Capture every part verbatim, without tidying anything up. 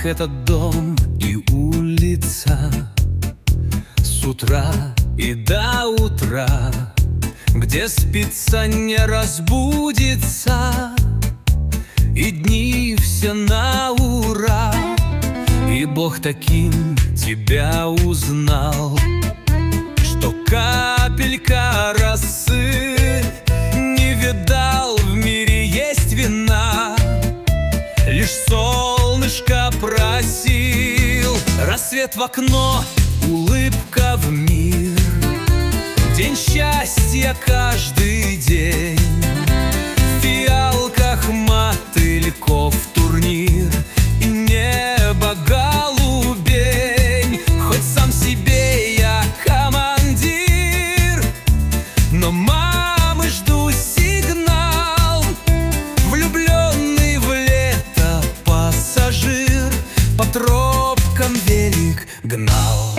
Ах, этот дом и улица, с утра и до утра, где спится, не разбудится, и дни все на ура. И Бог таким тебя узнал, что капелька росы не видал в мире есть вина. Лишь солнышко просил, рассвет в окно, улыбка в мир. День счастья каждый день, в фиалках мотыльков турнир, и небо голубень. Хоть сам себе я командир, но мамы жду сигнал. Влюбленный в лето пассажир по тропкам велик гнал.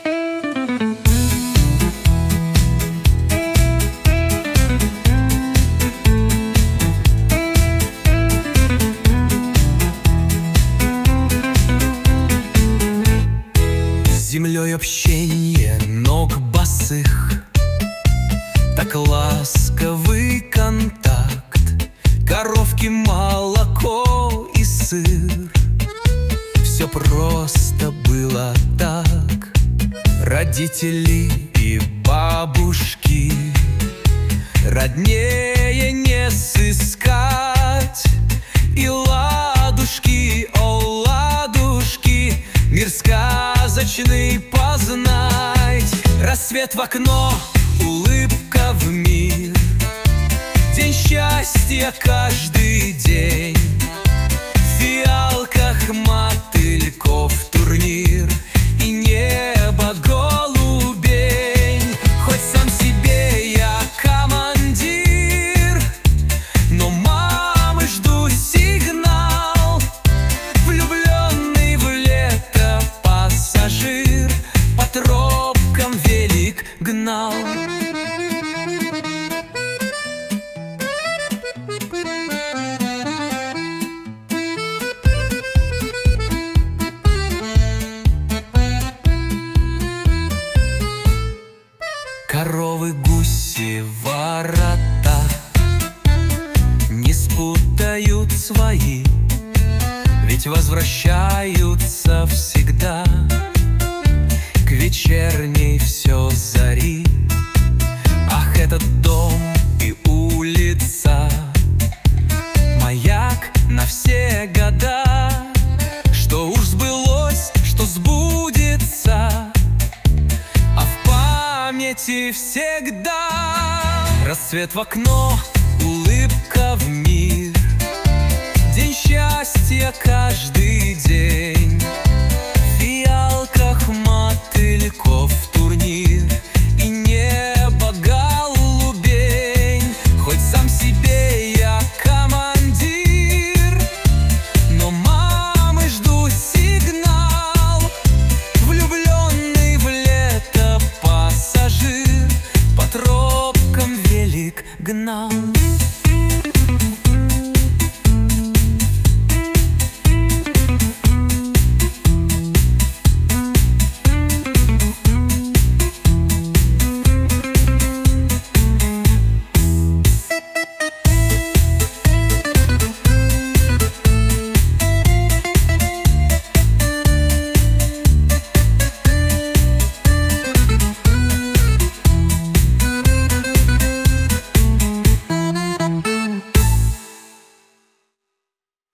Землей общенье ног босых, так ласковый контакт. Коровки, молоко и сыр, все просто было так. Родители и бабушки роднее не сыскать. И ладушки, о ладушки, мир сказочный познать. Рассвет в окно, улыбка в мир. День счастья каждый день, в фиалках мотыльков турнир, и небо голубень. Хоть сам себе я командир, но мамы жду сигнал. Влюбленный в лето пассажир по тропкам велик гнал. Коровы, гуси, ворота не спутают свои, ведь возвращаются всегда к вечерней все зари. Ах, этот дом и улица, маяк на все года. Что уж сбылось, что сбудется, а в памяти всегда. Рассвет в окно, улыбка в мир. День счастья каждый день, в фиалках мотыльков турнир, и небо голубень. Хоть сам себе я командир, но мамы жду сигнал. Влюбленный в лето пассажир по тропкам велик гнал.